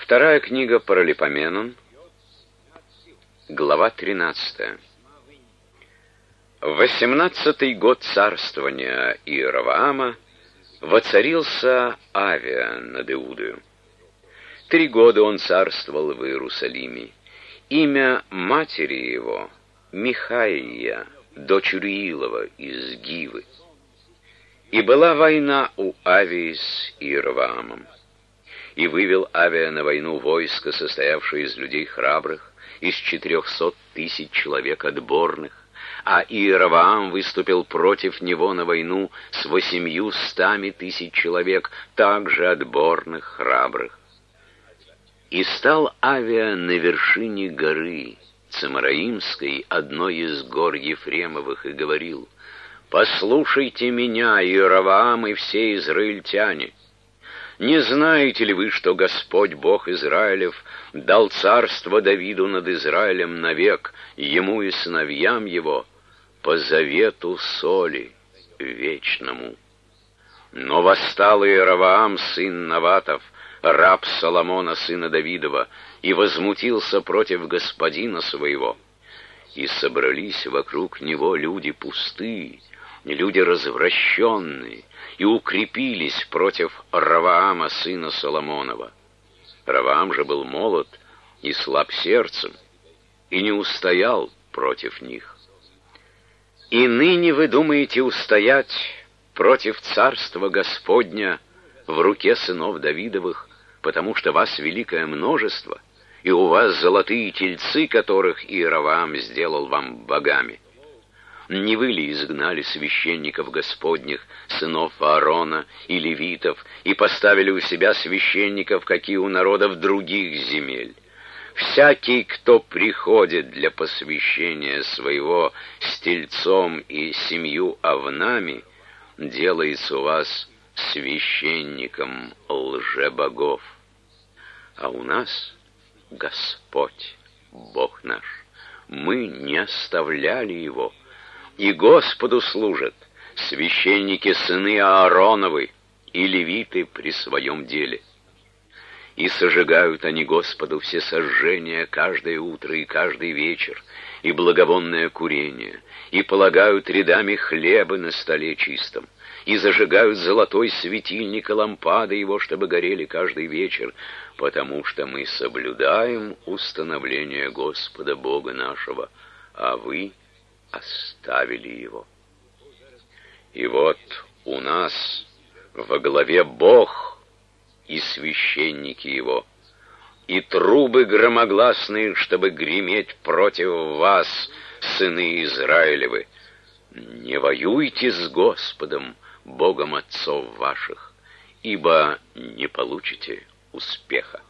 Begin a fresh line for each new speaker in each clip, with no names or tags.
Вторая книга Паралипоменон, глава 13. В 18-й год царствования Иеровоама воцарился Авия над Иудою. 3 года он царствовал в Иерусалиме. Имя матери его Михаия, дочь Иилова из Гивы. И была война у Авии с Иеровоамом. И вывел Авия на войну войско, состоявшее из людей храбрых, из 400 000 человек отборных, а Иеровоам выступил против него на войну с 800 000 человек, также отборных, храбрых. И стал Авия на вершине горы Цемараимской, одной из гор Ефремовых, и говорил: «Послушайте меня, Иеровоам и все израильтяне! Не знаете ли вы, что Господь, Бог Израилев, дал царство Давиду над Израилем навек, ему и сыновьям его, по завету соли вечному? Но восстал Иеровоам, сын Наватов, раб Соломона, сына Давидова, и возмутился против господина своего. И собрались вокруг него люди пустые, люди развращенные, и укрепились против Ровоама, сына Соломонова. Ровоам же был молод и слаб сердцем, и не устоял против них. И ныне вы думаете устоять против царства Господня в руке сынов Давидовых, потому что вас великое множество, и у вас золотые тельцы, которых Иеровоам сделал вам богами. Не вы ли изгнали священников Господних, сынов Аарона и левитов, и поставили у себя священников, какие у народов других земель? Всякий, кто приходит для посвящения своего с тельцом и 7 овнами, делается у вас священником лжебогов. А у нас Господь, Бог наш, мы не оставляли Его, и Господу служат священники сыны Аароновы и левиты при своем деле. И сожигают они Господу все сожжения каждое утро и каждый вечер, и благовонное курение, и полагают рядами хлеба на столе чистом, и зажигают золотой светильник и лампады его, чтобы горели каждый вечер, потому что мы соблюдаем установление Господа Бога нашего, а вы оставили его. И вот у нас во главе Бог и священники его, и трубы громогласные, чтобы греметь против вас, сыны Израилевы. Не воюйте с Господом, Богом отцов ваших, ибо не получите успеха.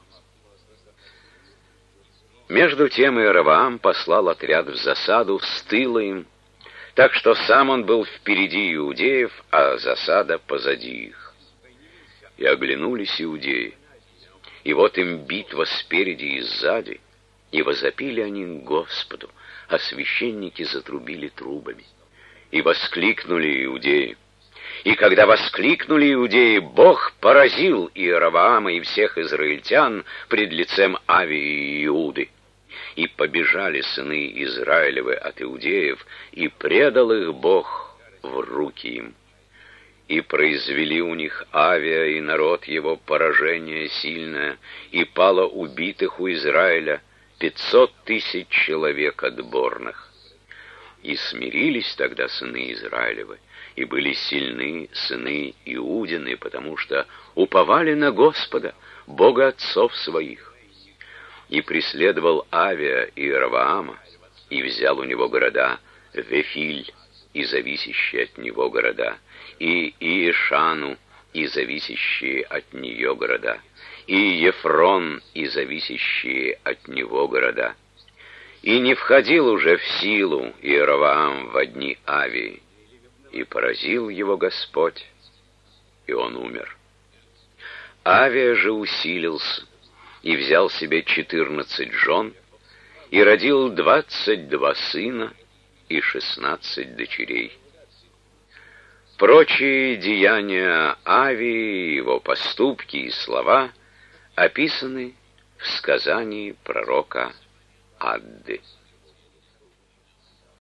Между тем Иеровоам послал отряд в засаду с тыла им, так что сам он был впереди иудеев, а засада позади их. И оглянулись иудеи, и вот им битва спереди и сзади, и возопили они к Господу, а священники затрубили трубами. И воскликнули иудеи. И когда воскликнули иудеи, Бог поразил Иеровоама и всех израильтян пред лицем Авии и Иуды. И побежали сыны Израилевы от иудеев, и предал их Бог в руки им. И произвели у них Авия и народ его поражение сильное, и пало убитых у Израиля 500 000 человек отборных. И смирились тогда сыны Израилевы, и были сильны сыны Иудины, потому что уповали на Господа, Бога отцов своих. И преследовал Авия Иеровоама, и взял у него города Вефиль и зависящие от него города, и Иешану и зависящие от нее города, и Ефрон и зависящие от него города. И не входил уже в силу Иеровоам во дни Авии, и поразил его Господь, и он умер. Авия же усилился, и взял себе 14 жен, и родил 22 сына и 16 дочерей. Прочие деяния Авии, его поступки и слова описаны в сказании пророка Адды.